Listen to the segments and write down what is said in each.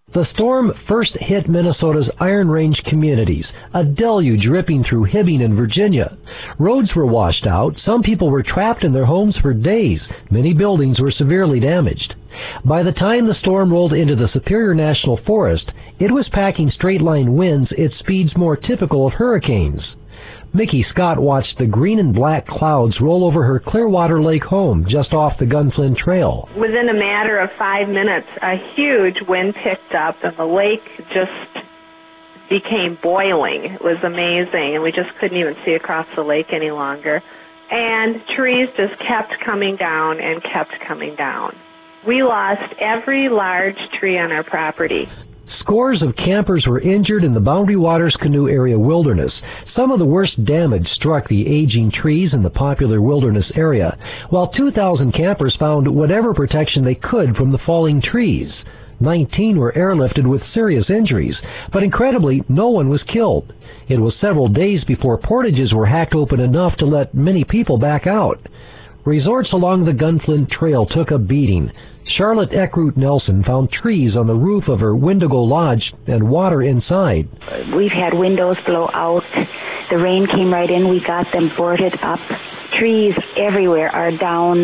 The storm first hit Minnesota's Iron Range communities, a deluge ripping through Hibbing and Virginia. Roads were washed out, some people were trapped in their homes for days, many buildings were severely damaged. By the time the storm rolled into the Superior National Forest, it was packing straight-line winds at speeds more typical of hurricanes. Mickey Scott watched the green and black clouds roll over her Clearwater Lake home just off the Gunflint Trail. Within a matter of 5 minutes, a huge wind picked up and the lake just became boiling. It was amazing, and we just couldn't even see across the lake any longer. And trees just kept coming down and kept coming down. We lost every large tree on our property. Scores of campers were injured in the Boundary Waters Canoe Area Wilderness. Some of the worst damage struck the aging trees in the popular wilderness area, while 2,000 campers found whatever protection they could from the falling trees. 19 were airlifted with serious injuries, but incredibly, no one was killed. It was several days before portages were hacked open enough to let many people back out. Resorts along the Gunflint Trail took a beating. Charlotte Eckroot Nelson found trees on the roof of her Wendigo Lodge and water inside. We've had windows blow out. The rain came right in. We got them boarded up. Trees everywhere are down.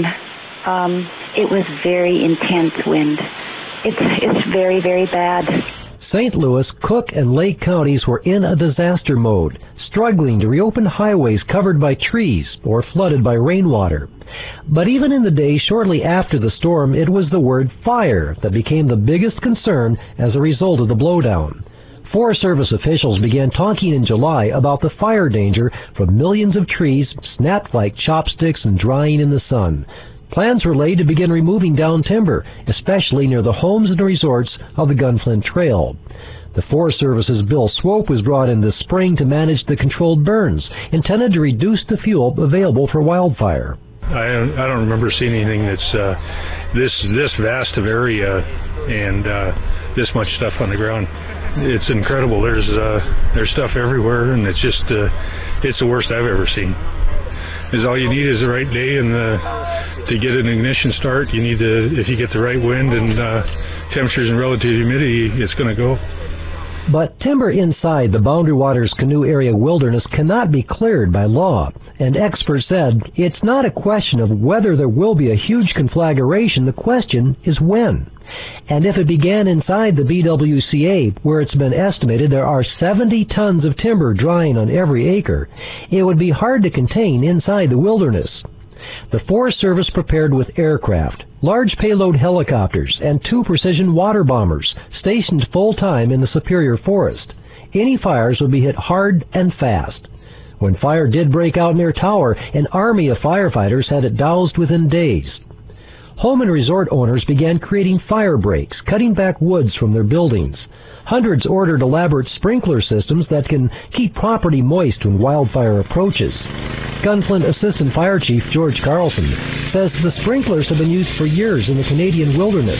It was very intense wind. It's very, very bad. St. Louis, Cook, and Lake counties were in a disaster mode, struggling to reopen highways covered by trees or flooded by rainwater. But even in the days shortly after the storm, it was the word fire that became the biggest concern as a result of the blowdown. Forest Service officials began talking in July about the fire danger from millions of trees snapped like chopsticks and drying in the sun. Plans were laid to begin removing down timber, especially near the homes and resorts of the Gunflint Trail. The Forest Service's Bill Swope was brought in this spring to manage the controlled burns, intended to reduce the fuel available for wildfire. I don't remember seeing anything that's this vast of area and this much stuff on the ground. It's incredible. There's stuff everywhere, and it's just it's the worst I've ever seen. Because all you need is the right day, and to get an ignition start, you need if you get the right wind and temperatures and relative humidity, it's going to go. But timber inside the Boundary Waters Canoe Area Wilderness cannot be cleared by law, and experts said it's not a question of whether there will be a huge conflagration, the question is when. And if it began inside the BWCA, where it's been estimated there are 70 tons of timber drying on every acre, it would be hard to contain inside the wilderness. The Forest Service prepared with aircraft, large payload helicopters, and 2 precision water bombers stationed full-time in the Superior Forest. Any fires would be hit hard and fast. When fire did break out near Tower, an army of firefighters had it doused within days. Home and resort owners began creating fire breaks, cutting back woods from their buildings. Hundreds ordered elaborate sprinkler systems that can keep property moist when wildfire approaches. Gunflint Assistant Fire Chief George Carlson says the sprinklers have been used for years in the Canadian wilderness.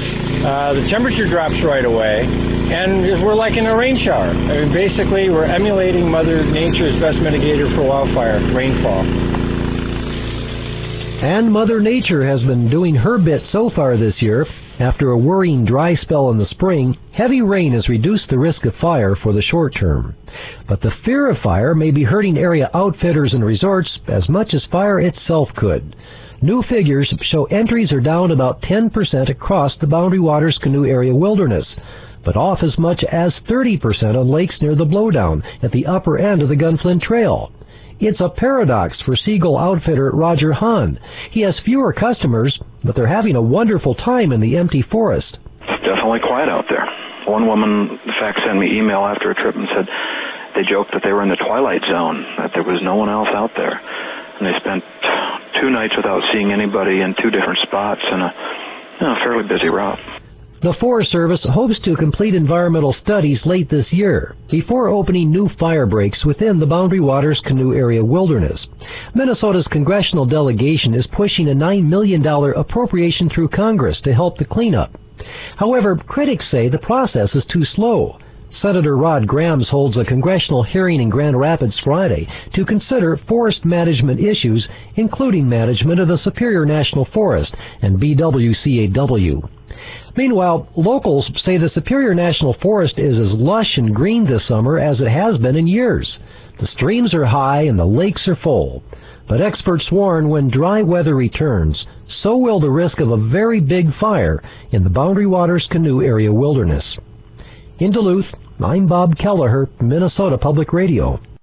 The temperature drops right away, and we're like in a rain shower. I mean, basically, we're emulating Mother Nature's best mitigator for wildfire, rainfall. And Mother Nature has been doing her bit so far this year. After a worrying dry spell in the spring, heavy rain has reduced the risk of fire for the short term. But the fear of fire may be hurting area outfitters and resorts as much as fire itself could. New figures show entries are down about 10% across the Boundary Waters Canoe Area Wilderness, but off as much as 30% on lakes near the blowdown at the upper end of the Gunflint Trail. It's a paradox for Seagull outfitter Roger Hahn. He has fewer customers, but they're having a wonderful time in the empty forest. It's definitely quiet out there. One woman, in fact, sent me email after a trip and said they joked that they were in the twilight zone, that there was no one else out there. And they spent 2 nights without seeing anybody in 2 different spots in a fairly busy route. The Forest Service hopes to complete environmental studies late this year before opening new fire breaks within the Boundary Waters Canoe Area Wilderness. Minnesota's congressional delegation is pushing a $9 million appropriation through Congress to help the cleanup. However, critics say the process is too slow. Senator Rod Grams holds a congressional hearing in Grand Rapids Friday to consider forest management issues, including management of the Superior National Forest and BWCAW. Meanwhile, locals say the Superior National Forest is as lush and green this summer as it has been in years. The streams are high and the lakes are full. But experts warn when dry weather returns, so will the risk of a very big fire in the Boundary Waters Canoe Area wilderness. In Duluth, I'm Bob Kelleher, Minnesota Public Radio.